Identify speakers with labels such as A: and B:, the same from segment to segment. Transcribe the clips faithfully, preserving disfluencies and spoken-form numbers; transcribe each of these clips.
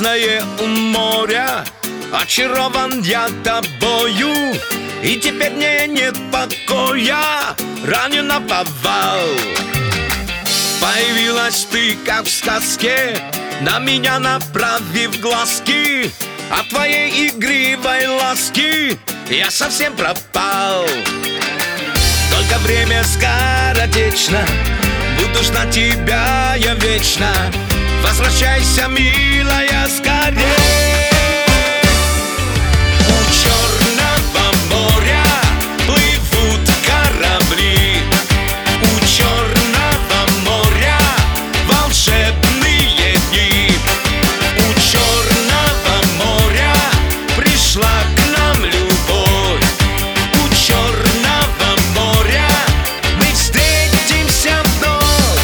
A: небесное у моря. Очарован я тобою, и теперь мне нет покоя. Ранен наповал. Появилась ты, как в сказке, на меня направив глазки. От твоей игривой ласки я совсем пропал. Только время скоротечно, буду ждать тебя я вечно. Возвращайся, милая, скорей. У Черного моря плывут корабли. У Черного моря волшебные дни. У Черного моря пришла к нам любовь. У Черного моря мы встретимся вновь.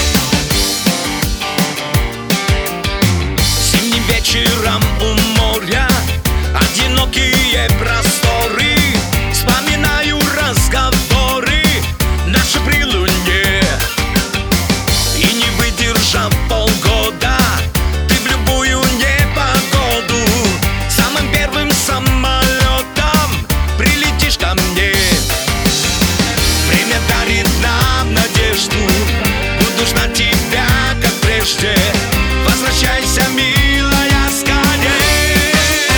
A: Зимним вечером у моря одинокие просторы. Вспоминаю разговоры наши при луне. И не выдержав полгода, ты в любую непогоду самым первым самолетом прилетишь ко мне. Время дарит нам надежду, буду ждать тебя, как прежде. Возвращайся, милая, скорей.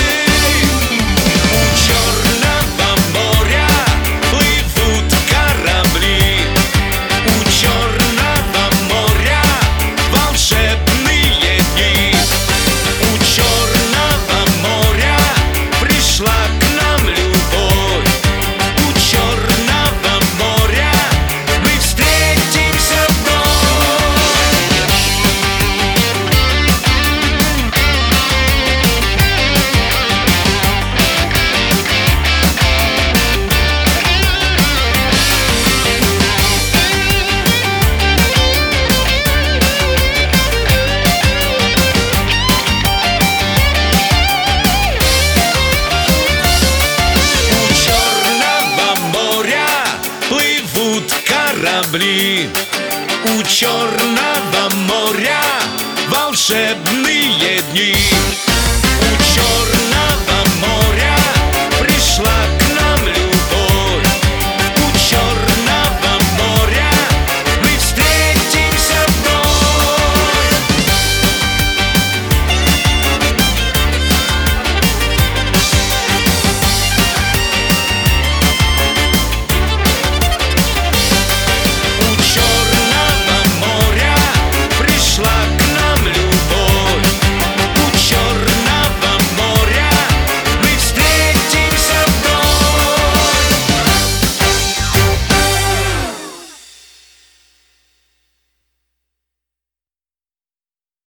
A: У Черного моря плывут корабли. У Черного моря волшебные дни. У Черного моря пришла к нам любовь. У Черного моря мы встретимся вновь. У Черного моря плывут корабли. У Черного моря волшебные дни.